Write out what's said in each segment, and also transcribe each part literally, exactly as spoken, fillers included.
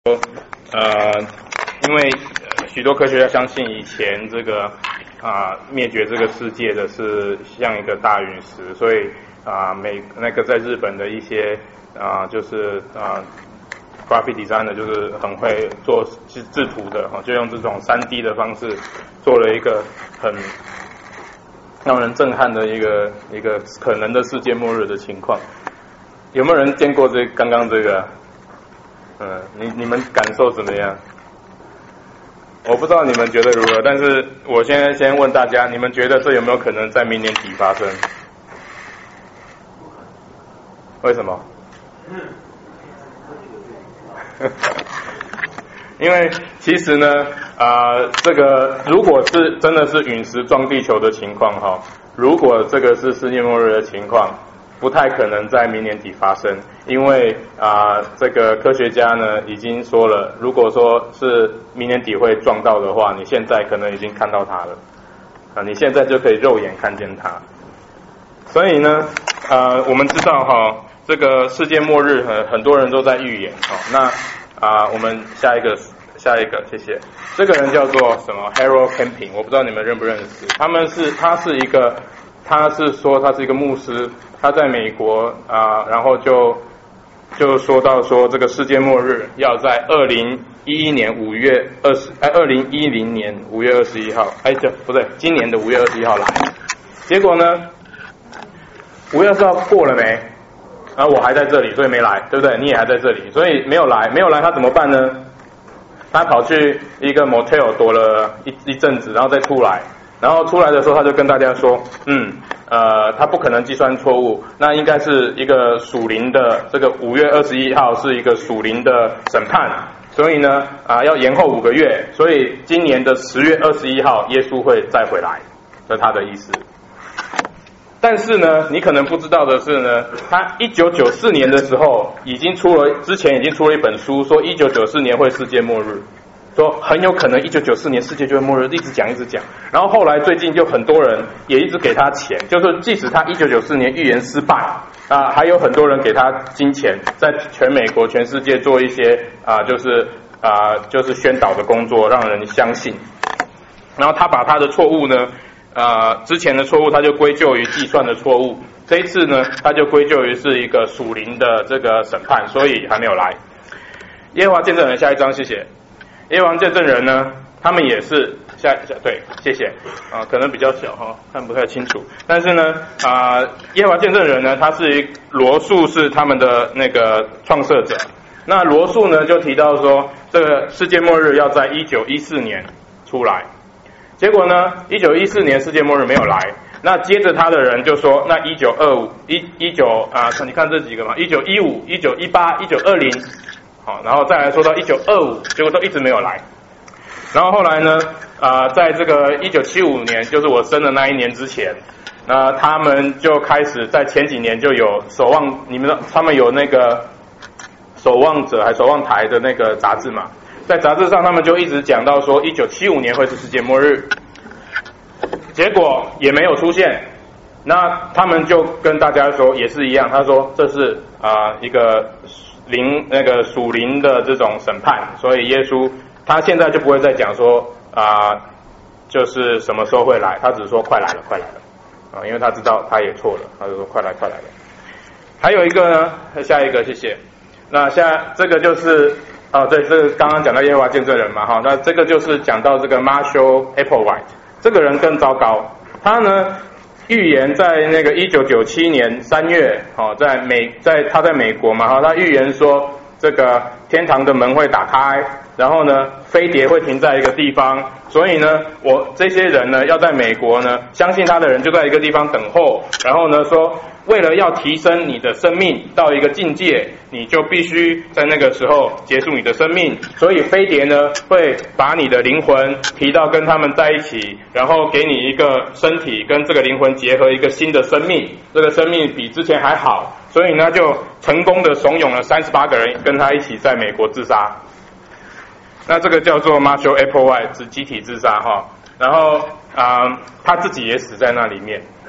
呃，因为许多科学家相信以前这个啊灭绝这个世界的是像一个大陨石，所以啊美那个在日本的一些啊就是啊 graphic designer 就是很会做制图的哈，就用这种 三 D 的方式做了一个很让人震撼的一个一个可能的世界末日的情况。有没有人见过这刚刚这个？嗯，你你们感受怎么样？我不知道你们觉得如何，但是我现在先问大家，你们觉得这有没有可能在明年底发生？为什么？因为其实呢，啊、呃，这个如果是真的是陨石撞地球的情况哈，如果这个是世界末日的情况，不太可能在明年底发生，因为啊、呃，这个科学家呢已经说了，如果说是明年底会撞到的话，你现在可能已经看到它了，啊，你现在就可以肉眼看见它。所以呢，呃，我们知道哈，这个世界末日很很多人都在预言哈。那啊、呃，我们下一个下一个，谢谢。这个人叫做什么 Harold Camping， 我不知道你们认不认识。他们是他是一个，他是说他是一个牧师。他在美国啊、呃，然后就就说到说这个世界末日要在二零一一年五月二十，哎，二零一零年五月二十一号，哎，这不对，今年的五月二十一号来。结果呢，五月二十号过了没？啊，我还在这里，所以没来，对不对？你也还在这里，所以没有来，没有来，他怎么办呢？他跑去一个 motel 躲了一一阵子，然后再出来。然后出来的时候，他就跟大家说，嗯，呃，他不可能计算错误，那应该是一个属灵的，这个五月二十一号是一个属灵的审判，所以呢，啊、呃，要延后五个月，所以今年的十月二十一号，耶稣会再回来，这是他的意思。但是呢，你可能不知道的是呢，他一九九四年的时候已经出了，之前已经出了一本书，说一九九四年会世界末日。说很有可能一九九四年世界就会末日，一直讲一直讲，然后后来最近就很多人也一直给他钱，就是即使他一九九四年预言失败啊、呃，还有很多人给他金钱，在全美国全世界做一些啊、呃，就是啊、呃，就是宣导的工作，让人相信。然后他把他的错误呢，啊、呃，之前的错误他就归咎于计算的错误，这一次呢，他就归咎于是一个属灵的这个审判，所以还没有来。耶和华见证人，下一章，谢谢。耶和华见证人呢，他们也是下下对，谢谢啊，可能比较小哈，看不太清楚。但是呢，啊、呃，耶和华见证人呢，他是一罗素是他们的那个创设者。那罗素呢就提到说，这个世界末日要在一九一四年出来。结果呢，一九一四年世界末日没有来。那接着他的人就说，那一九二五一一九啊，你看这几个嘛，一九一五、一九一八、一九二零。好，然后再来说到一九二五，结果都一直没有来。然后后来呢，啊、呃，在这个一九七五年，就是我生的那一年之前，那、呃、他们就开始在前几年就有守望，你们他们有那个守望者还守望台的那个杂志嘛，在杂志上他们就一直讲到说一九七五年会是世界末日，结果也没有出现。那他们就跟大家说也是一样，他说这是啊、呃、一个。灵那个属灵的这种审判，所以耶稣他现在就不会再讲说啊、呃，就是什么时候会来，他只说快来了，快来了啊，因为他知道他也错了，他就说快来，快来了。还有一个呢，下一个，谢谢。那下这个就是啊，对，这个刚刚讲到耶和华见证人嘛，哈，那这个就是讲到这个 Marshall Applewhite， 这个人更糟糕，他呢。预言在那个一九九七年三月，哦，在美，在他在美国嘛，哈，他预言说这个天堂的门会打开，然后呢，飞碟会停在一个地方，所以呢，我这些人呢，要在美国呢，相信他的人就在一个地方等候，然后呢，说为了要提升你的生命到一个境界，你就必须在那个时候结束你的生命，所以飞碟呢会把你的灵魂提到跟他们在一起，然后给你一个身体跟这个灵魂结合一个新的生命，这个生命比之前还好，所以呢就成功的怂恿了三十八个人跟他一起在美国自杀。那这个叫做 Marshall Applewhite 是集体自杀哈，然后啊、呃、他自己也死在那里面。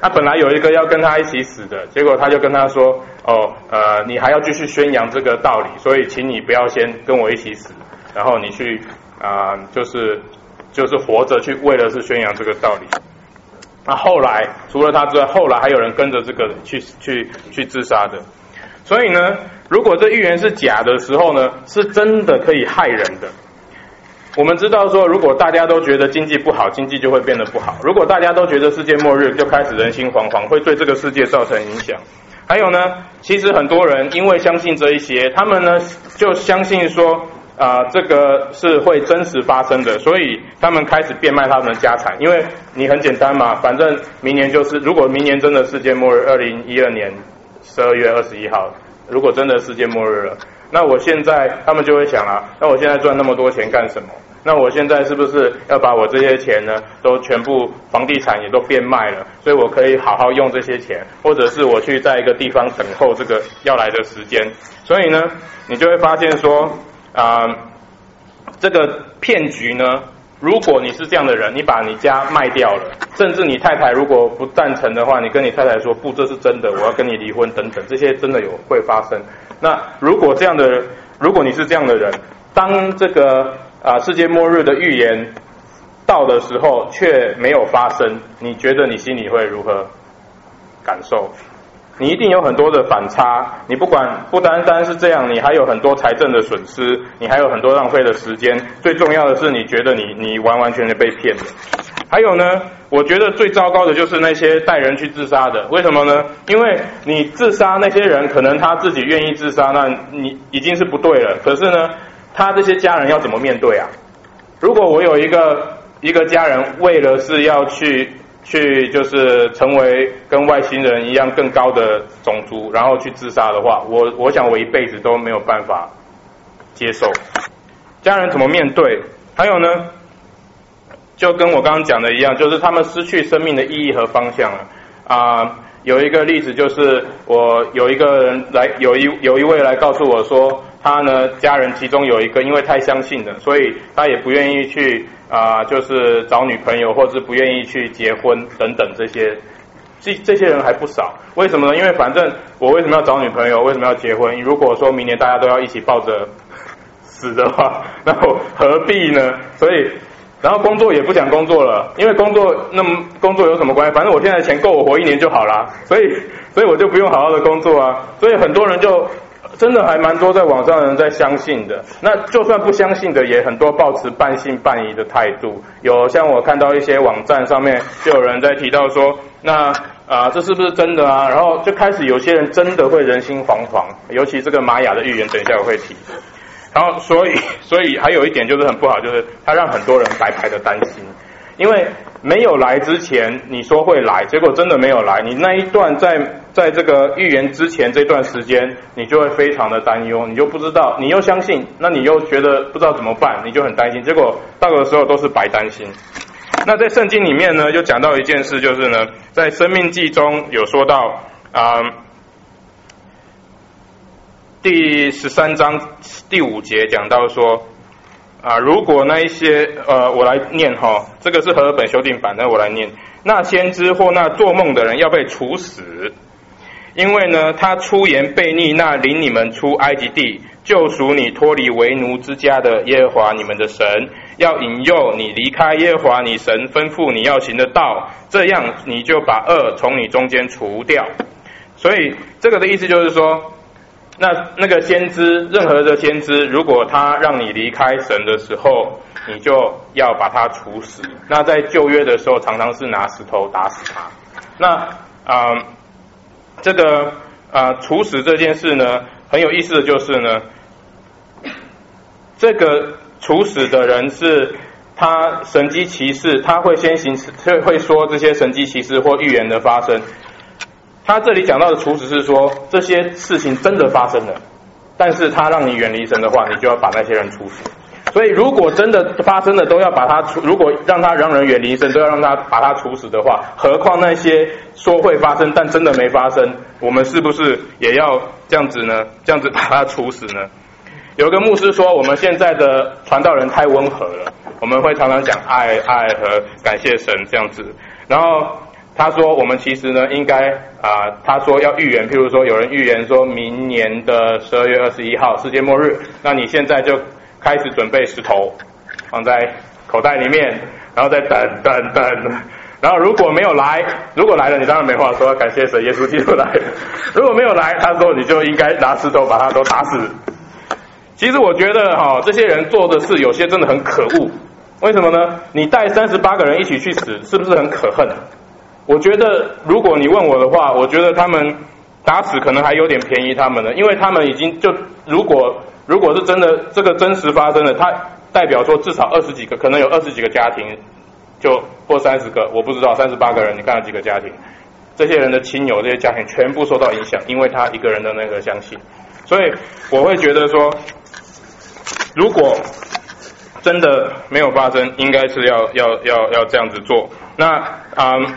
他本来有一个要跟他一起死的，结果他就跟他说，哦，呃，你还要继续宣扬这个道理，所以请你不要先跟我一起死，然后你去啊、呃，就是就是活着去为了是宣扬这个道理。那后来除了他之外，后来还有人跟着这个去去去自杀的。所以呢，如果这预言是假的时候呢，是真的可以害人的。我们知道说，如果大家都觉得经济不好，经济就会变得不好；如果大家都觉得世界末日，就开始人心惶惶，会对这个世界造成影响。还有呢，其实很多人因为相信这一些，他们呢就相信说啊、呃，这个是会真实发生的，所以他们开始变卖他们的家产。因为你很简单嘛，反正明年就是，如果明年真的世界末日，二零一二年十二月二十一号，如果真的世界末日了，那我现在他们就会想啊，那我现在赚那么多钱干什么？那我现在是不是要把我这些钱呢，都全部房地产也都变卖了，所以我可以好好用这些钱，或者是我去在一个地方等候这个要来的时间。所以呢，你就会发现说，啊、呃，这个骗局呢，如果你是这样的人，你把你家卖掉了，甚至你太太如果不赞成的话，你跟你太太说不，这是真的，我要跟你离婚等等，这些真的有会发生。那如果这样的，如果你是这样的人，当这个啊世界末日的预言到的时候却没有发生，你觉得你心里会如何感受？你一定有很多的反差，你不管不单单是这样，你还有很多财政的损失，你还有很多浪费的时间，最重要的是你觉得你你完完全全被骗了。还有呢，我觉得最糟糕的就是那些带人去自杀的。为什么呢？因为你自杀那些人可能他自己愿意自杀，那你已经是不对了，可是呢他这些家人要怎么面对啊？如果我有一个一个家人为了是要去去就是成为跟外星人一样更高的种族，然后去自杀的话，我我想我一辈子都没有办法接受。家人怎么面对？还有呢，就跟我刚刚讲的一样，就是他们失去生命的意义和方向了啊、呃。有一个例子就是我有一个人来有一有一位来告诉我说，他呢家人其中有一个因为太相信了，所以他也不愿意去啊、呃，就是找女朋友，或是不愿意去结婚等等这些，这这些人还不少。为什么呢？因为反正我为什么要找女朋友？为什么要结婚？如果说明年大家都要一起抱着死的话，那我何必呢？所以。然后工作也不想工作了，因为工作那么工作有什么关系？反正我现在钱够我活一年就好啦，所以所以我就不用好好的工作啊。所以很多人就真的还蛮多在网上的人在相信的。那就算不相信的，也很多抱持半信半疑的态度。有像我看到一些网站上面就有人在提到说，那啊、呃、这是不是真的啊？然后就开始有些人真的会人心惶惶，尤其这个玛雅的预言，等一下我会提。然后，所以，所以还有一点就是很不好，就是它让很多人白白的担心，因为没有来之前你说会来，结果真的没有来，你那一段在在这个预言之前这段时间，你就会非常的担忧，你就不知道，你又相信，那你又觉得不知道怎么办，你就很担心，结果到的时候都是白担心。那在圣经里面呢，就讲到一件事，就是呢，在申命记中有说到啊。呃第十三章第五节讲到说啊，如果那一些呃，我来念哈，这个是和合本修订版，那我来念。那先知或那做梦的人要被处死，因为呢，他出言悖逆那领你们出埃及地、救赎你脱离为奴之家的耶和华你们的神，要引诱你离开耶和华你神吩咐你要行的道，这样你就把恶从你中间除掉。所以这个的意思就是说。那那个先知，任何的先知，如果他让你离开神的时候，你就要把他处死。那在旧约的时候，常常是拿石头打死他。那啊、呃，这个啊、呃、处死这件事呢，很有意思的就是呢，这个处死的人是他神迹奇事，他会先行会会说这些神迹奇事或预言的发生。他这里讲到的处死是说这些事情真的发生了，但是他让你远离神的话，你就要把那些人处死。所以如果真的发生了都要把他处，如果让他让人远离神都要让他把他处死的话，何况那些说会发生但真的没发生，我们是不是也要这样子呢？这样子把他处死呢？有个牧师说，我们现在的传道人太温和了，我们会常常讲爱爱和感谢神这样子，然后他说我们其实呢应该啊、呃，他说要预言，譬如说有人预言说明年的十二月二十一号世界末日，那你现在就开始准备石头放在口袋里面，然后再等等等，然后如果没有来，如果来了你当然没话说，感谢神耶稣基督来了，如果没有来，他说你就应该拿石头把他都打死。其实我觉得哈、哦，这些人做的事有些真的很可恶，为什么呢？你带三十八个人一起去死，是不是很可恨？我觉得如果你问我的话，我觉得他们打死可能还有点便宜他们了，因为他们已经就如果如果是真的这个真实发生的，它代表说至少二十几个，可能有二十几个家庭，就或三十个，我不知道三十八个人，你看了几个家庭？这些人的亲友，这些家庭全部受到影响，因为他一个人的那个相信，所以我会觉得说，如果真的没有发生，应该是要要要要这样子做。那啊。嗯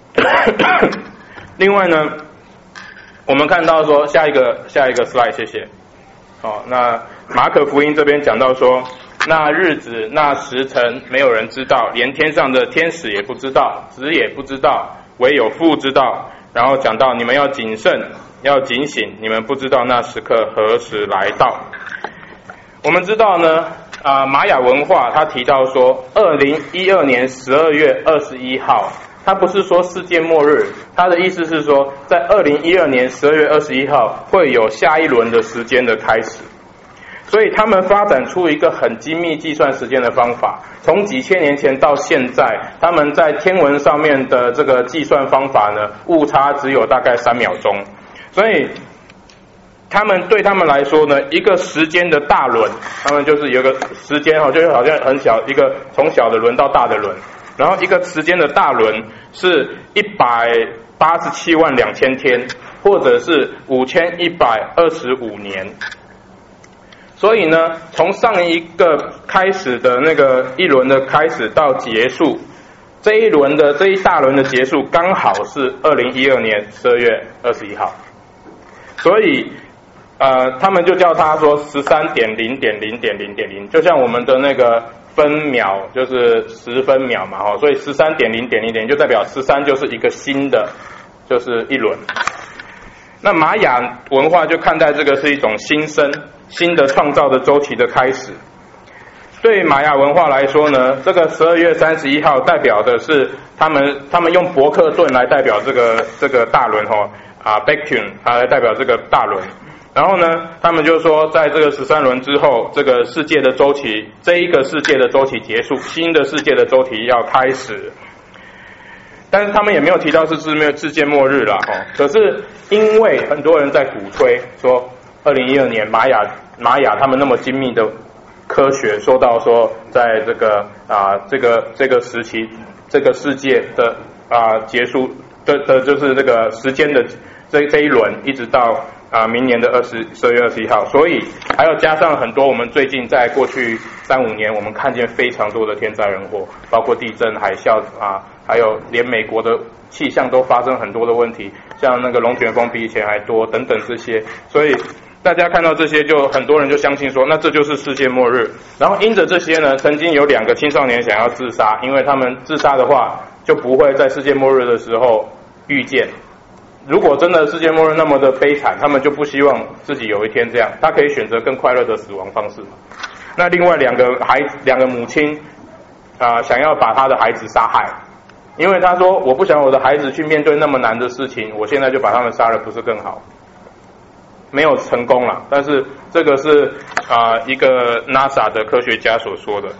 另外呢，我们看到说下一个下一个 slide， 谢谢。哦，那马可福音这边讲到说，那日子那时辰没有人知道，连天上的天使也不知道，子也不知道，唯有父知道。然后讲到你们要谨慎，要警醒，你们不知道那时刻何时来到。我们知道呢，啊、呃，玛雅文化他提到说，二零一二年十二月二十一号。他不是说世界末日，他的意思是说，在二零一二年十二月二十一号会有下一轮的时间的开始，所以他们发展出一个很精密计算时间的方法，从几千年前到现在，他们在天文上面的这个计算方法呢，误差只有大概三秒钟，所以他们对他们来说呢，一个时间的大轮，他们就是有个时间哦，就是好像很小一个从小的轮到大的轮。然后一个时间的大轮是一百八十七万两千天，或者是五千一百二十五年。所以呢，从上一个开始的那个一轮的开始到结束，这一轮的这一大轮的结束刚好是二零一二年十二月二十一号。所以呃，他们就叫他说十三点零点零点零点零，就像我们的那个分秒就是十分秒嘛，哈，所以十三点零点零点就代表十三就是一个新的，就是一轮。那玛雅文化就看待这个是一种新生、新的创造的周期的开始。对玛雅文化来说呢，这个十二月三十一号代表的是他们他们用伯克顿来代表这个这个大轮哈啊 Becton 它来代表这个大轮。然后呢，他们就说，在这个十三轮之后，这个世界的周期，这一个世界的周期结束，新的世界的周期要开始。但是他们也没有提到是世界末日啦，哦。可是因为很多人在鼓吹说，二零一二年玛雅玛雅他们那么精密的科学，说到说，在这个啊这个这个时期，这个世界的啊结束的的就是这个时间的这这一轮，一直到。啊，明年的二十十二月二十一号，所以还要加上很多我们最近在过去三五年，我们看见非常多的天灾人祸，包括地震、海啸啊，还有连美国的气象都发生很多的问题，像那个龙卷风比以前还多等等这些，所以大家看到这些，就很多人就相信说，那这就是世界末日。然后因着这些呢，曾经有两个青少年想要自杀，因为他们自杀的话，就不会在世界末日的时候遇见。如果真的世界末日那么的悲惨，他们就不希望自己有一天这样，他可以选择更快乐的死亡方式嘛。那另外两个孩子，两个母亲啊、呃，想要把他的孩子杀害，因为他说我不想我的孩子去面对那么难的事情，我现在就把他们杀了，不是更好？没有成功了，但是这个是啊、呃、一个 NASA 的科学家所说的。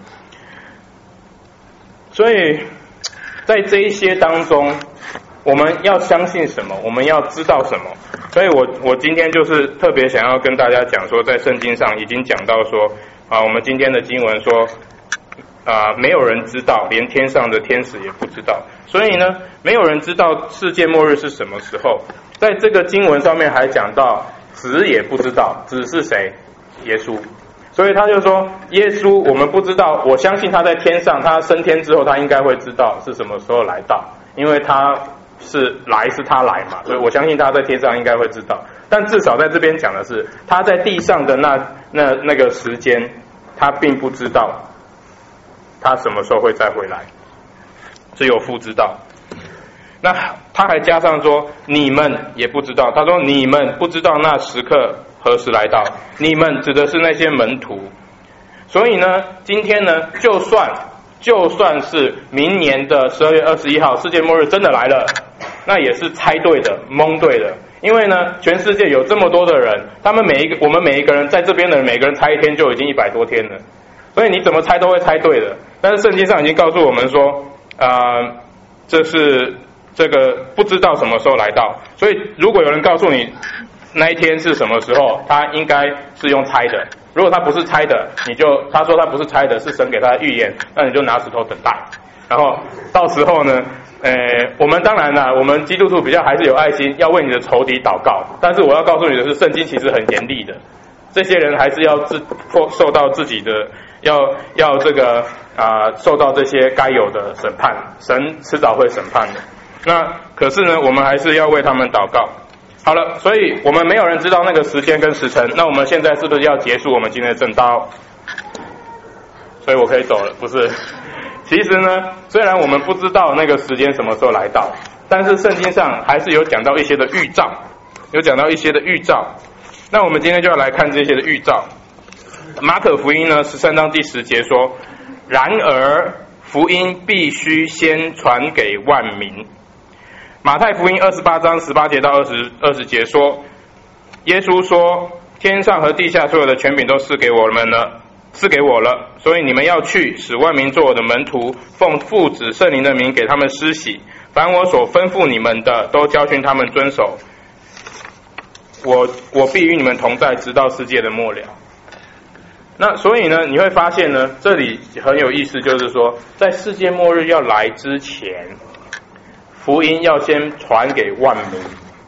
所以在这一些当中，我们要相信什么？我们要知道什么？所以我我今天就是特别想要跟大家讲说，在圣经上已经讲到说啊，我们今天的经文说啊，没有人知道，连天上的天使也不知道。所以呢，没有人知道世界末日是什么时候。在这个经文上面还讲到，子也不知道，子是谁？耶稣。所以他就说，耶稣我们不知道，我相信他在天上，他升天之后，他应该会知道是什么时候来到，因为他。是来是他来嘛，所以我相信他在天上应该会知道，但至少在这边讲的是他在地上的那那那个时间，他并不知道他什么时候会再回来，只有父知道。 那他还加上说你们也不知道，他说你们不知道那时刻何时来到，你们指的是那些门徒。所以呢，今天呢，就算就算是明年的十二月二十一号世界末日真的来了，那也是猜对的，蒙对的。因为呢，全世界有这么多的人，他们每一个我们每一个人在这边的人，每个人猜一天就已经一百多天了，所以你怎么猜都会猜对的。但是圣经上已经告诉我们说，呃，这是这个不知道什么时候来到，所以如果有人告诉你那一天是什么时候，他应该是用猜的。如果他不是猜的，你就他说他不是猜的，是神给他的预言，那你就拿石头等待。然后到时候呢，呃，我们当然啦，我们基督徒比较还是有爱心，要为你的仇敌祷告。但是我要告诉你的是，圣经其实很严厉的，这些人还是要自受到自己的，要要这个啊、呃，受到这些该有的审判，神迟早会审判的。那可是呢，我们还是要为他们祷告。好了，所以我们没有人知道那个时间跟时辰，那我们现在是不是要结束我们今天的正道？所以我可以走了，不是？其实呢，虽然我们不知道那个时间什么时候来到，但是圣经上还是有讲到一些的预兆，有讲到一些的预兆。那我们今天就要来看这些的预兆。马可福音呢十三章第十节说：“然而福音必须先传给万民。”马太福音二十八章十八节到二十二十节说，耶稣说：“天上和地下所有的权柄都赐给我们了，赐给我了，所以你们要去，使万民做我的门徒，奉父子圣灵的名给他们施洗，凡我所吩咐你们的，都教训他们遵守。我我必与你们同在，直到世界的末了。”那所以呢，你会发现呢，这里很有意思，就是说，在世界末日要来之前，福音要先传给万民。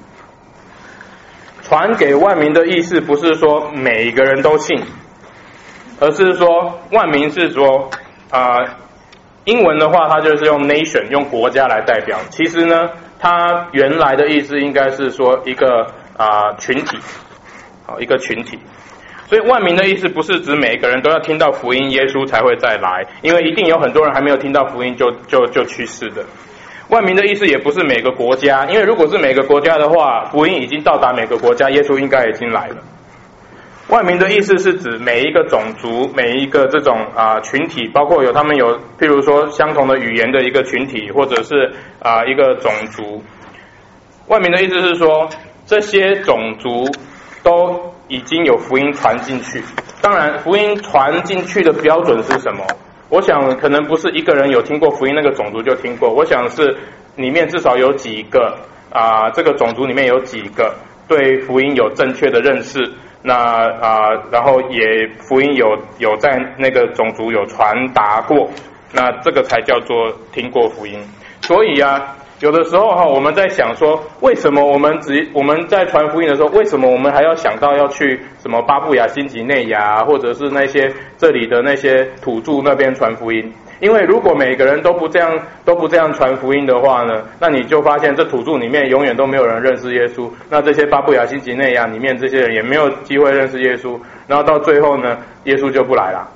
传给万民的意思不是说每一个人都信，而是说万民是说啊、呃，英文的话它就是用 nation 用国家来代表，其实呢它原来的意思应该是说一个啊、呃、群体，好一个群体。所以万民的意思不是指每一个人都要听到福音，耶稣才会再来，因为一定有很多人还没有听到福音就就就去世的。万民的意思也不是每个国家，因为如果是每个国家的话，福音已经到达每个国家，耶稣应该已经来了。万民的意思是指每一个种族，每一个这种啊、呃、群体，包括有他们有譬如说相同的语言的一个群体，或者是啊、呃、一个种族。万民的意思是说，这些种族都已经有福音传进去。当然，福音传进去的标准是什么？我想可能不是一个人有听过福音，那个种族就听过。我想是里面至少有几个啊、呃，这个种族里面有几个对福音有正确的认识，那啊、呃，然后也福音有有在那个种族有传达过，那这个才叫做听过福音。所以啊，有的时候哈，我们在想说，为什么我们只我们在传福音的时候，为什么我们还要想到要去什么巴布亚新几内亚，或者是那些这里的那些土著那边传福音？因为如果每个人都不这样都不这样传福音的话呢，那你就发现这土著里面永远都没有人认识耶稣，那这些巴布亚新几内亚里面这些人也没有机会认识耶稣，然后到最后呢，耶稣就不来了。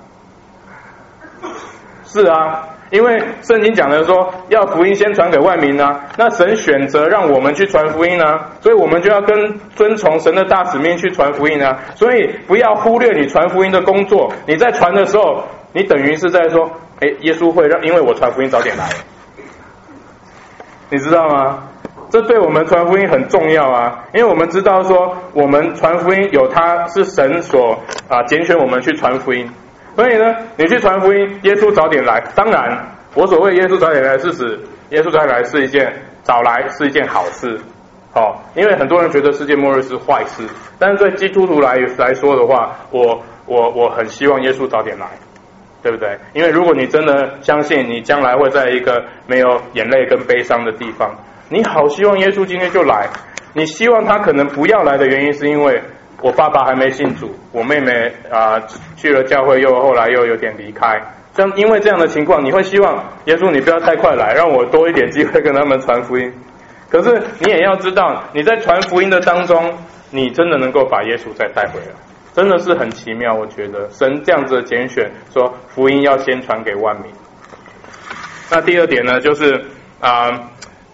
是啊。因为圣经讲的说要福音先传给万民啊，那神选择让我们去传福音啊，所以我们就要跟遵从神的大使命去传福音啊。所以不要忽略你传福音的工作，你在传的时候，你等于是在说，哎，耶稣会让因为我传福音早点来，你知道吗？这对我们传福音很重要啊，因为我们知道说我们传福音有他是神所啊拣选我们去传福音。所以呢，你去传福音，耶稣早点来。当然，我所谓耶稣早点来，是指耶稣早点来是一件早来是一件好事，哦，因为很多人觉得世界末日是坏事，但是对基督徒来来说的话，我我我很希望耶稣早点来，对不对？因为如果你真的相信你将来会在一个没有眼泪跟悲伤的地方，你好希望耶稣今天就来。你希望他可能不要来的原因，是因为我爸爸还没信主，我妹妹啊、呃、去了教会，又后来又有点离开。这样因为这样的情况，你会希望耶稣你不要太快来，让我多一点机会跟他们传福音。可是你也要知道，你在传福音的当中，你真的能够把耶稣再带回来，真的是很奇妙。我觉得神这样子的拣选，说福音要先传给万民。那第二点呢，就是啊、呃，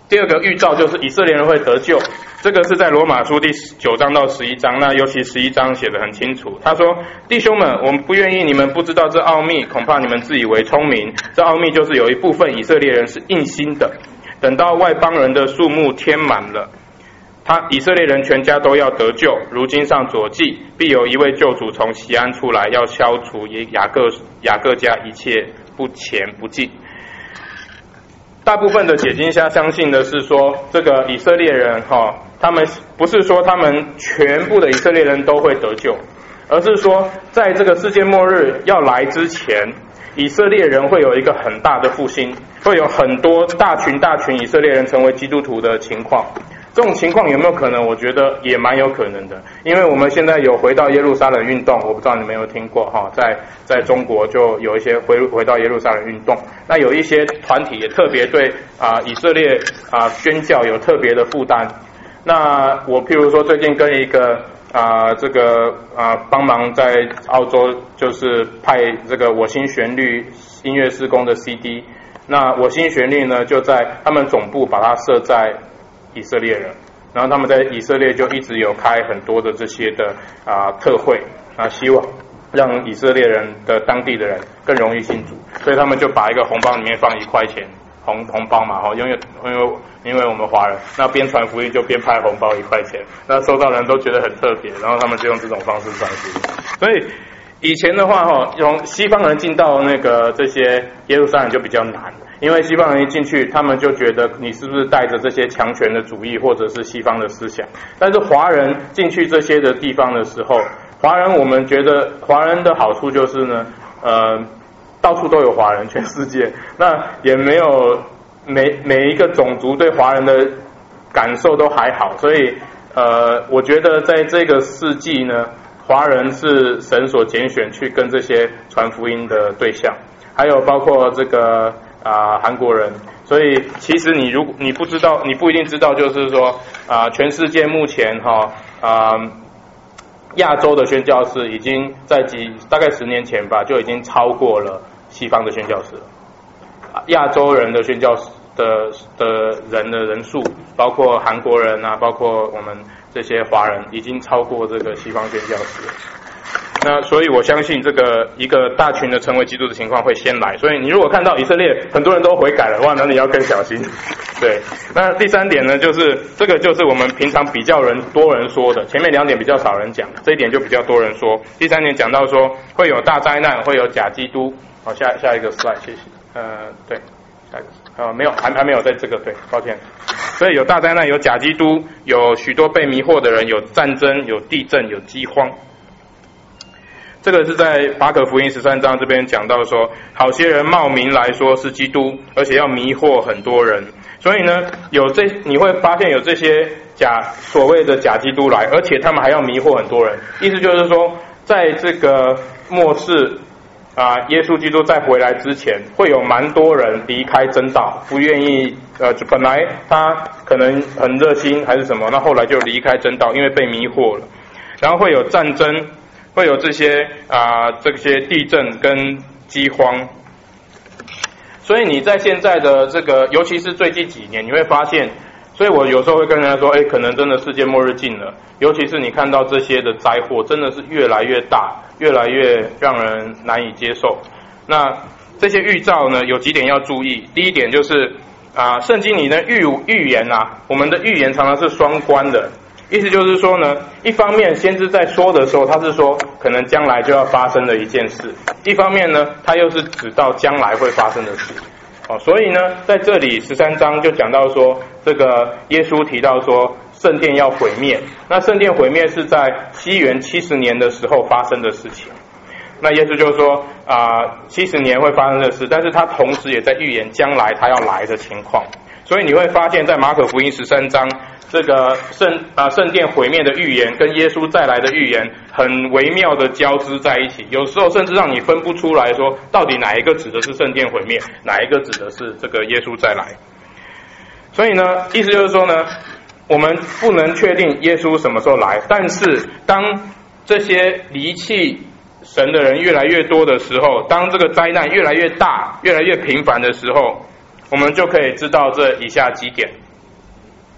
第二个预兆就是以色列人会得救，这个是在罗马书第九章到十一章，那尤其十一章写得很清楚。他说：弟兄们，我们不愿意你们不知道这奥秘，恐怕你们自以为聪明。这奥秘就是有一部分以色列人是硬心的，等到外邦人的数目填满了，他以色列人全家都要得救。如经上所记，必有一位救主从西安出来，要消除雅各雅各家一切不虔不敬。大部分的解经家相信的是说，这个以色列人哈，他们不是说他们全部的以色列人都会得救，而是说在这个世界末日要来之前，以色列人会有一个很大的复兴，会有很多大群大群以色列人成为基督徒的情况。这种情况有没有可能？我觉得也蛮有可能的，因为我们现在有回到耶路撒冷运动，我不知道你们有听过哈，在在中国就有一些回回到耶路撒冷运动，那有一些团体也特别对啊、呃、以色列啊、呃、宣教有特别的负担。那我譬如说最近跟一个啊、呃、这个啊、呃、帮忙在澳洲就是派这个我心旋律音乐事工的 C D， 那我心旋律呢就在他们总部把它设在以色列人，然后他们在以色列就一直有开很多的这些的啊特会啊，希望让以色列人的当地的人更容易信主，所以他们就把一个红包里面放一块钱红红包嘛，哈，因为因为因为我们华人，那边传福音就边派红包一块钱，那收到人都觉得很特别，然后他们就用这种方式传福音。所以以前的话，哈，从西方人进到那个这些耶路撒冷就比较难。因为西方人一进去，他们就觉得你是不是带着这些强权的主义或者是西方的思想。但是华人进去这些的地方的时候，华人我们觉得华人的好处就是呢，呃，到处都有华人，全世界，那也没有每每一个种族对华人的感受都还好，所以呃，我觉得在这个世纪呢，华人是神所拣选去跟这些传福音的对象，还有包括这个。啊、呃，韩国人，所以其实你如果你不知道，你不一定知道，就是说啊、呃，全世界目前哈啊，亚、呃、洲的宣教士已经在几大概十年前吧，就已经超过了西方的宣教士了。亚洲人的宣教士的的人的人数，包括韩国人啊，包括我们这些华人，已经超过这个西方宣教士了。那所以我相信这个一个大群的成为基督的情况会先来，所以你如果看到以色列很多人都悔改了，哇，那你要更小心。对，那第三点呢，就是这个就是我们平常比较人多人说的，前面两点比较少人讲，这一点就比较多人说。第三点讲到说会有大灾难，会有假基督。好，下下一个 slide， 谢谢。呃，对，下一个呃没有，还还没有在这个，对，抱歉。所以有大灾难，有假基督，有许多被迷惑的人，有战争，有地震，有饥荒。这个是在马可福音十三章这边讲到说，好些人冒名来说是基督，而且要迷惑很多人。所以呢，有这你会发现有这些假所谓的假基督来，而且他们还要迷惑很多人。意思就是说，在这个末世啊，耶稣基督在回来之前，会有蛮多人离开真道，不愿意呃，本来他可能很热心还是什么，那后来就离开真道，因为被迷惑了。然后会有战争。会有这些啊、呃，这些地震跟饥荒，所以你在现在的这个，尤其是最近几年，你会发现，所以我有时候会跟人家说，哎，可能真的世界末日近了。尤其是你看到这些的灾祸，真的是越来越大，越来越让人难以接受。那这些预兆呢，有几点要注意。第一点就是啊、呃，圣经里的预预言啊，我们的预言常常是双关的。意思就是说呢，一方面先知在说的时候，他是说可能将来就要发生的一件事；一方面呢，他又是指到将来会发生的事。哦，所以呢，在这里十三章就讲到说，这个耶稣提到说圣殿要毁灭，那圣殿毁灭是在西元七十年的时候发生的事情。那耶稣就说啊，七十年会发生的事，但是他同时也在预言将来他要来的情况。所以你会发现在马可福音十三章。这个圣啊圣殿毁灭的预言跟耶稣再来的预言很微妙的交织在一起，有时候甚至让你分不出来说到底哪一个指的是圣殿毁灭，哪一个指的是这个耶稣再来。所以呢，意思就是说呢，我们不能确定耶稣什么时候来，但是当这些离弃神的人越来越多的时候，当这个灾难越来越大、越来越频繁的时候，我们就可以知道这以下几点。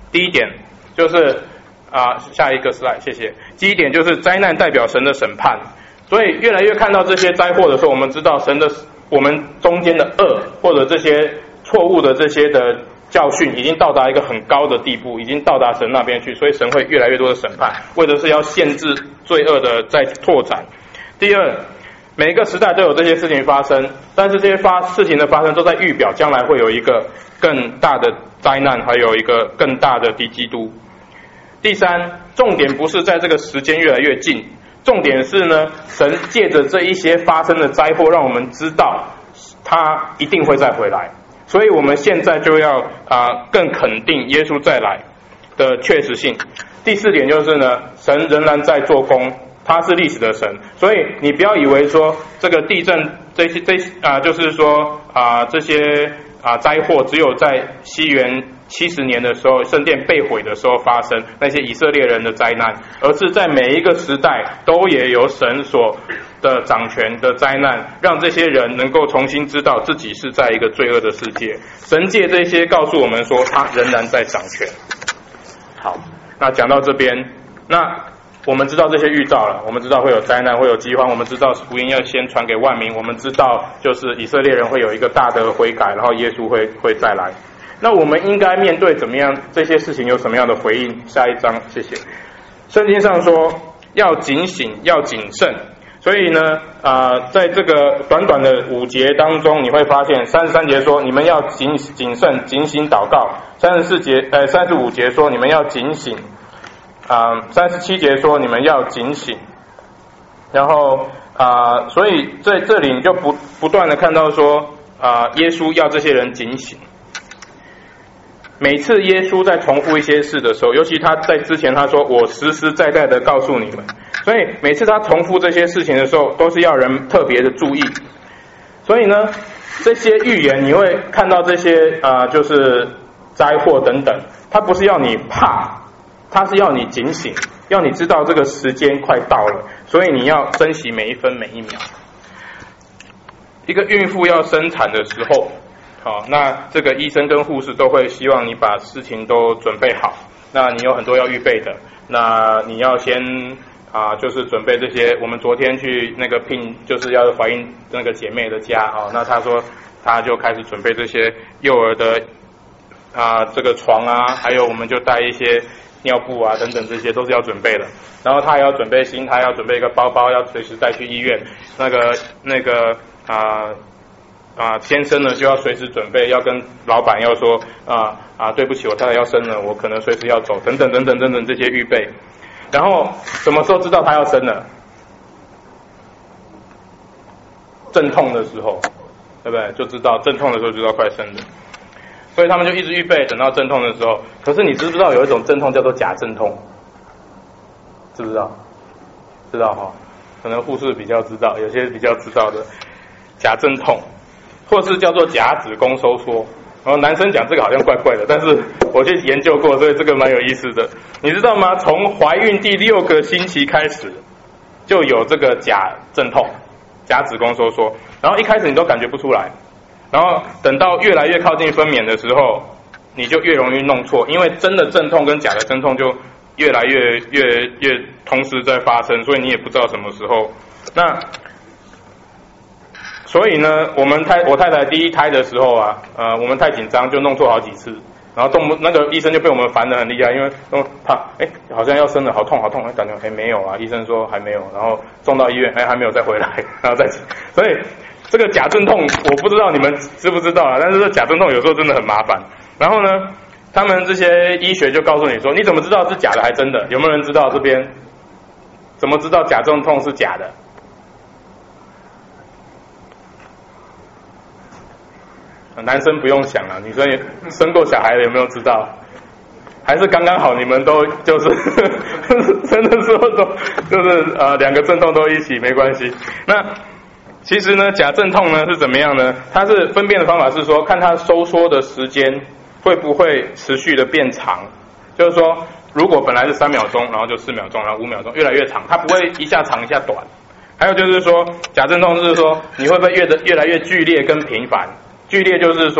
第一点就是啊、呃，下一个 slide， 谢谢。第一点就是灾难代表神的审判，所以越来越看到这些灾祸的时候，我们知道神的我们中间的恶或者这些错误的这些的教训已经到达一个很高的地步，已经到达神那边去，所以神会越来越多的审判，为的是要限制罪恶的再拓展。第二，每一个时代都有这些事情发生，但是这些发事情的发生都在预表将来会有一个更大的灾难，还有一个更大的敌基督。第三，重点不是在这个时间越来越近，重点是呢，神借着这一些发生的灾祸，让我们知道他一定会再回来，所以我们现在就要啊、呃、更肯定耶稣再来的确实性。第四点就是呢，神仍然在做工，他是历史的神，所以你不要以为说这个地震这些这啊、呃，就是说啊、呃、这些啊、呃、灾祸只有在西元七十年的时候，圣殿被毁的时候发生那些以色列人的灾难，而是在每一个时代都也有神所的掌权的灾难，让这些人能够重新知道自己是在一个罪恶的世界。神借这些告诉我们说，他仍然在掌权。好，那讲到这边，那我们知道这些预兆了，我们知道会有灾难，会有饥荒，我们知道福音要先传给万民，我们知道就是以色列人会有一个大的悔改，然后耶稣会会再来。那我们应该面对怎么样这些事情有什么样的回应？下一章，谢谢。圣经上说要警醒，要谨慎，所以呢，啊、呃，在这个短短的五节当中，你会发现三十三节说你们要谨谨慎，警醒祷告；三十四节，呃，三十五节说你们要警醒，啊、呃，三十七节说你们要警醒。然后啊、呃，所以在这里你就不不断的看到说啊、呃，耶稣要这些人警醒。每次耶稣在重复一些事的时候，尤其他在之前他说我实实在在的告诉你们，所以每次他重复这些事情的时候，都是要人特别的注意。所以呢，这些预言你会看到这些啊、呃，就是灾祸等等，他不是要你怕，他是要你警醒，要你知道这个时间快到了，所以你要珍惜每一分每一秒。一个孕妇要生产的时候，好，那这个医生跟护士都会希望你把事情都准备好。那你有很多要预备的，那你要先啊，就是准备这些。我们昨天去那个聘，就是要怀孕那个姐妹的家啊，那她说她就开始准备这些幼儿的啊这个床啊，还有我们就带一些尿布啊等等，这些都是要准备的。然后她还要准备新胎，要准备一个包包，要随时带去医院。那个那个啊。啊，先生呢就要随时准备，要跟老板要说啊啊，对不起，我太太要生了，我可能随时要走，等等等等等等这些预备。然后什么时候知道她要生了？阵痛的时候，对不对？就知道阵痛的时候就知道快生了。所以他们就一直预备，等到阵痛的时候。可是你知不知道有一种阵痛叫做假阵痛？知不知道？知道哈，可能护士比较知道，有些比较知道的假阵痛。或是叫做假子宫收缩，然后男生讲这个好像怪怪的，但是我去研究过，所以这个蛮有意思的。你知道吗？从怀孕第六个星期开始，就有这个假阵痛、假子宫收缩，然后一开始你都感觉不出来，然后等到越来越靠近分娩的时候，你就越容易弄错，因为真的阵痛跟假的阵痛就越来越越越同时在发生，所以你也不知道什么时候。那所以呢，我们太我太太第一胎的时候啊，呃，我们太紧张，就弄错好几次，然后动那个医生就被我们烦得很厉害，因为都怕，哎，好像要生了，好痛好痛，哎，感觉哎没有啊，医生说还没有，然后送到医院，哎还没有再回来，然后再，所以这个假阵痛我不知道你们知不知道啊，但是这假阵痛有时候真的很麻烦。然后呢，他们这些医学就告诉你说，你怎么知道是假的还真的？有没有人知道这边？怎么知道假阵痛是假的？男生不用想了，女生也生过小孩的有没有知道？还是刚刚好你们都就是生的时候都就是呃两个阵痛都一起没关系。那其实呢，假阵痛呢是怎么样呢？它是分辨的方法是说，看它收缩的时间会不会持续的变长，就是说如果本来是三秒钟，然后就四秒钟，然后五秒钟，越来越长，它不会一下长一下短。还有就是说假阵痛就是说你会不会越的越来越剧烈跟频繁。剧烈就是说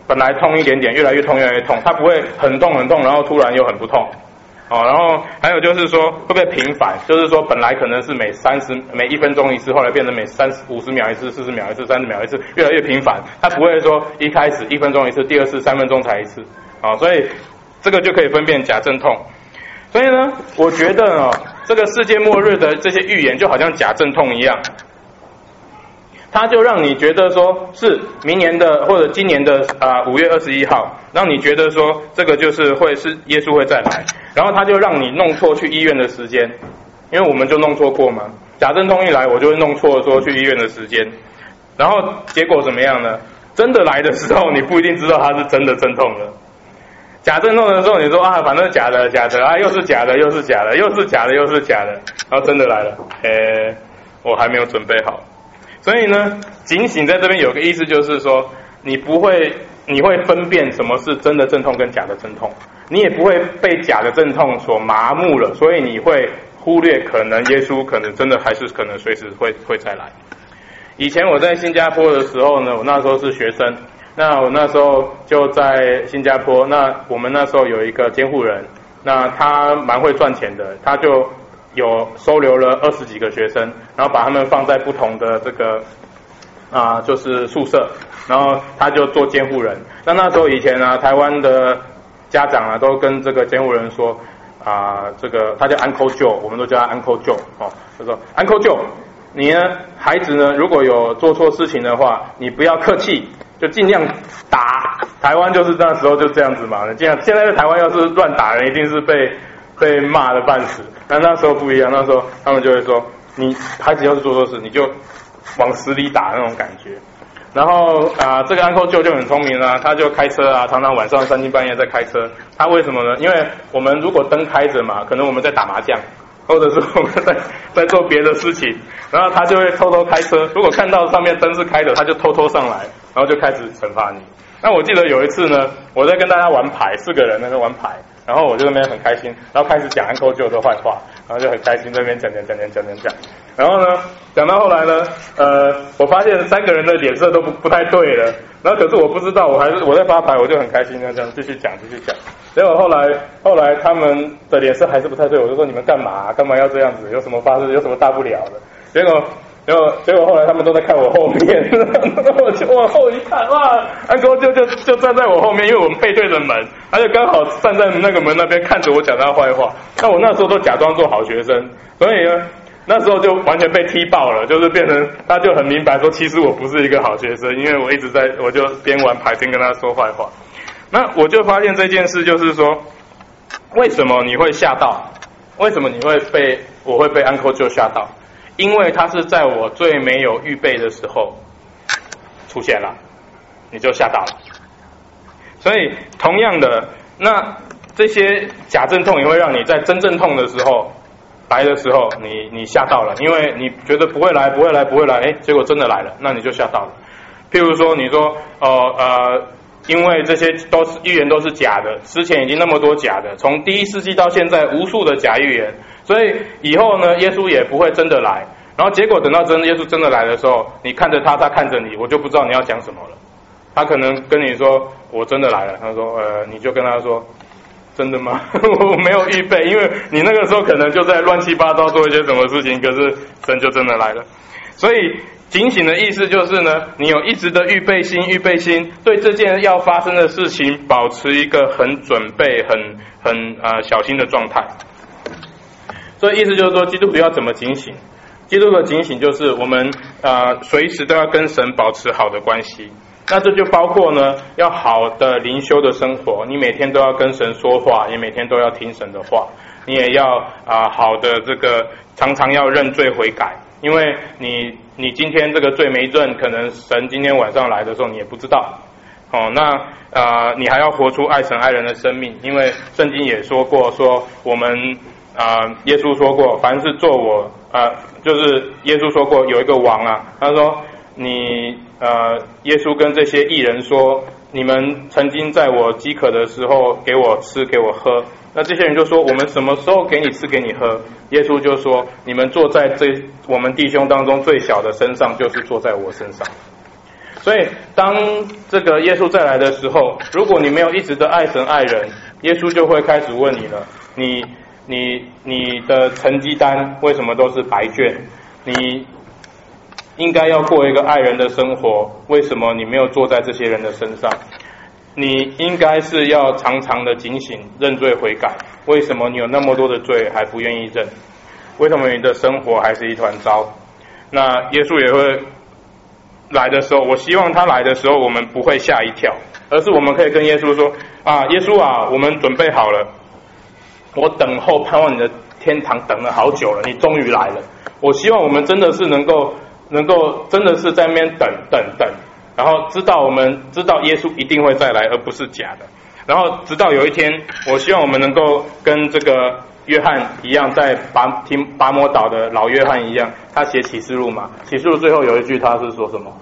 本来痛一点点，越来越痛越来越痛，它不会很痛很痛，然后突然又很不痛。哦，然后还有就是说会不会频繁？就是说本来可能是每三十每一分钟一次，后来变成每三十五十秒一次、四十秒一次、三十秒一次，越来越频繁。它不会说一开始一分钟一次，第二次三分钟才一次。啊、哦，所以这个就可以分辨假阵痛。所以呢，我觉得哦，这个世界末日的这些预言就好像假阵痛一样。他就让你觉得说是明年的或者今年的啊五月二十一号，让你觉得说这个就是会是耶稣会再来，然后他就让你弄错去医院的时间，因为我们就弄错过嘛。假阵痛一来，我就会弄错说去医院的时间，然后结果怎么样呢？真的来的时候，你不一定知道它是真的阵痛了。假阵痛的时候，你说啊，反正假的假的啊，又是假的又是假的又是假的又是假的，然后真的来了，诶，我还没有准备好。所以呢，警醒在这边有个意思，就是说，你不会，你会分辨什么是真的阵痛跟假的阵痛，你也不会被假的阵痛所麻木了，所以你会忽略可能耶稣可能真的还是可能随时会会再来。以前我在新加坡的时候呢，我那时候是学生，那我那时候就在新加坡，那我们那时候有一个监护人，那他蛮会赚钱的，他就有收留了二十几个学生，然后把他们放在不同的这个啊、呃，就是宿舍，然后他就做监护人。那那时候以前啊，台湾的家长啊，都跟这个监护人说啊、呃，这个他叫 Uncle Joe， 我们都叫他 Uncle Joe 哦，就说 Uncle Joe， 你呢，孩子呢，如果有做错事情的话，你不要客气，就尽量打。台湾就是那时候就这样子嘛，这样现在在台湾要是乱打人，一定是被被骂的半死。但那时候不一样，那时候他们就会说，你孩子要是做错事，你就往死里打那种感觉。然后啊、呃，这个 Uncle Joe 就很聪明啊，他就开车啊，常常晚上三更半夜在开车。他为什么呢？因为我们如果灯开着嘛，可能我们在打麻将，或者是我们在在做别的事情，然后他就会偷偷开车。如果看到上面灯是开的，他就偷偷上来，然后就开始惩罚你。那我记得有一次呢，我在跟大家玩牌，四个人在那玩牌。然后我就在那边很开心，然后开始讲 Uncle Joe 的坏话，然后就很开心在那边讲讲讲讲讲讲讲，然后呢，讲到后来呢，呃，我发现三个人的脸色都不不太对了，然后可是我不知道，我还是我在发牌，我就很开心的这样继续讲继续讲，结果后来后来他们的脸色还是不太对，我就说你们干嘛干嘛要这样子，有什么发生有什么大不了的，结果。结果，结果后来他们都在看我后面，我就往后一看，哇，安哥就就就站在我后面，因为我们背对着门，他就刚好站在那个门那边看着我讲他坏话。那我那时候都假装做好学生，所以呢，那时候就完全被踢爆了，就是变成他就很明白说，其实我不是一个好学生，因为我一直在，我就边玩牌边跟他说坏话。那我就发现这件事就是说，为什么你会吓到？为什么你会被我会被 Uncle Joe 吓到？因为他是在我最没有预备的时候出现了，你就吓到了。所以同样的，那这些假阵痛也会让你在真正痛的时候来的时候，你你吓到了，因为你觉得不会来，不会来，不会来，哎，结果真的来了，那你就吓到了。譬如说，你说，呃呃，因为这些都是预言都是假的，之前已经那么多假的，从第一世纪到现在，无数的假预言。所以以后呢，耶稣也不会真的来。然后结果等到真耶稣真的来的时候，你看着他，他看着你，我就不知道你要讲什么了。他可能跟你说我真的来了，他说呃，你就跟他说真的吗？我没有预备，因为你那个时候可能就在乱七八糟做一些什么事情，可是神就真的来了。所以警醒的意思就是呢，你有一直的预备心，预备心对这件要发生的事情保持一个很准备、很很呃小心的状态。所以意思就是说，基督徒要怎么警醒？基督徒的警醒就是我们呃随时都要跟神保持好的关系。那这就包括呢，要好的灵修的生活，你每天都要跟神说话，也每天都要听神的话。你也要啊、呃、好的这个常常要认罪悔改，因为你你今天这个罪没认，可能神今天晚上来的时候你也不知道。哦，那啊、呃、你还要活出爱神爱人的生命，因为圣经也说过，说我们啊、呃、耶稣说过，凡是做我啊、呃、就是耶稣说过有一个王啊，他说你呃耶稣跟这些义人说，你们曾经在我饥渴的时候给我吃给我喝。那这些人就说，我们什么时候给你吃给你喝？耶稣就说，你们坐在这我们弟兄当中最小的身上，就是坐在我身上。 所以当这个耶稣再来的时候，如果你没有一直的爱神爱人，耶稣就会开始问你了，你你你的成绩单为什么都是白卷？你应该要过一个爱人的生活，为什么你没有坐在这些人的身上？你应该是要常常的警醒认罪悔改，为什么你有那么多的罪还不愿意认？为什么你的生活还是一团糟？那耶稣也会来的时候，我希望他来的时候我们不会吓一跳，而是我们可以跟耶稣说啊，耶稣啊，我们准备好了，我等候盼望你的天堂等了好久了，你终于来了。我希望我们真的是能够能够真的是在那边等等等，然后知道我们知道耶稣一定会再来，而不是假的。然后直到有一天，我希望我们能够跟这个约翰一样，在拔听拔摩岛的老约翰一样，他写启示录嘛，启示录最后有一句他是说什么？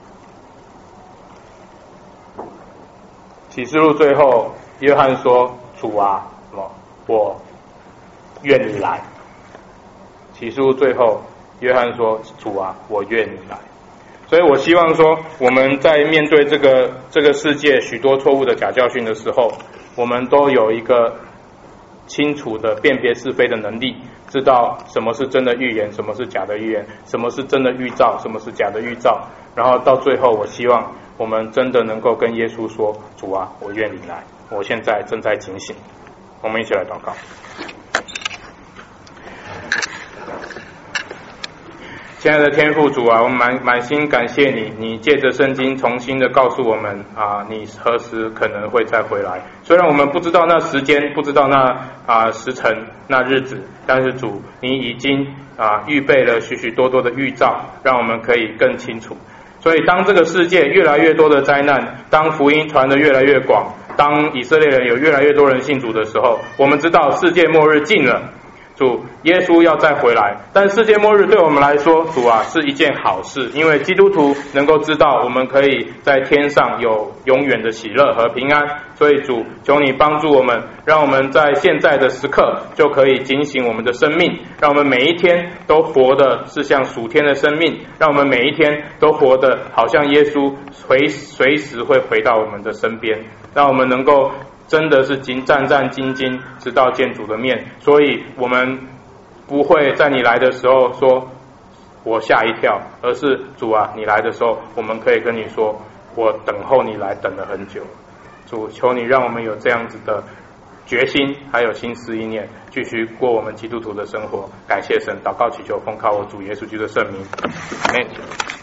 启示录最后约翰说，主啊，什么？我愿你来。启示录最后约翰说，主啊，我愿你来。所以我希望说，我们在面对这个这个世界许多错误的假教训的时候，我们都有一个清楚的辨别是非的能力，知道什么是真的预言，什么是假的预言，什么是真的预兆，什么是假的预兆。然后到最后，我希望我们真的能够跟耶稣说，主啊，我愿你来，我现在正在警醒。我们一起来祷告。亲爱的天父主啊，我们满满心感谢你，你借着圣经重新的告诉我们啊，你何时可能会再回来。虽然我们不知道那时间，不知道那啊时辰、那日子，但是主，你已经啊预备了许许多多的预兆，让我们可以更清楚。所以当这个世界越来越多的灾难，当福音传得越来越广，当以色列人有越来越多人信主的时候，我们知道世界末日近了。主耶稣要再回来，但世界末日对我们来说，主啊，是一件好事，因为基督徒能够知道我们可以在天上有永远的喜乐和平安。所以主，求你帮助我们，让我们在现在的时刻就可以警醒我们的生命，让我们每一天都活的是像属天的生命，让我们每一天都活得好像耶稣随随时会回到我们的身边，让我们能够真的是经战战兢兢，直到见主的面。所以我们不会在你来的时候说我吓一跳，而是主啊，你来的时候，我们可以跟你说，我等候你来等了很久。主，求你让我们有这样子的决心，还有心思意念，继续过我们基督徒的生活。感谢神，祷告祈求奉靠我主耶稣基督的圣名，阿们。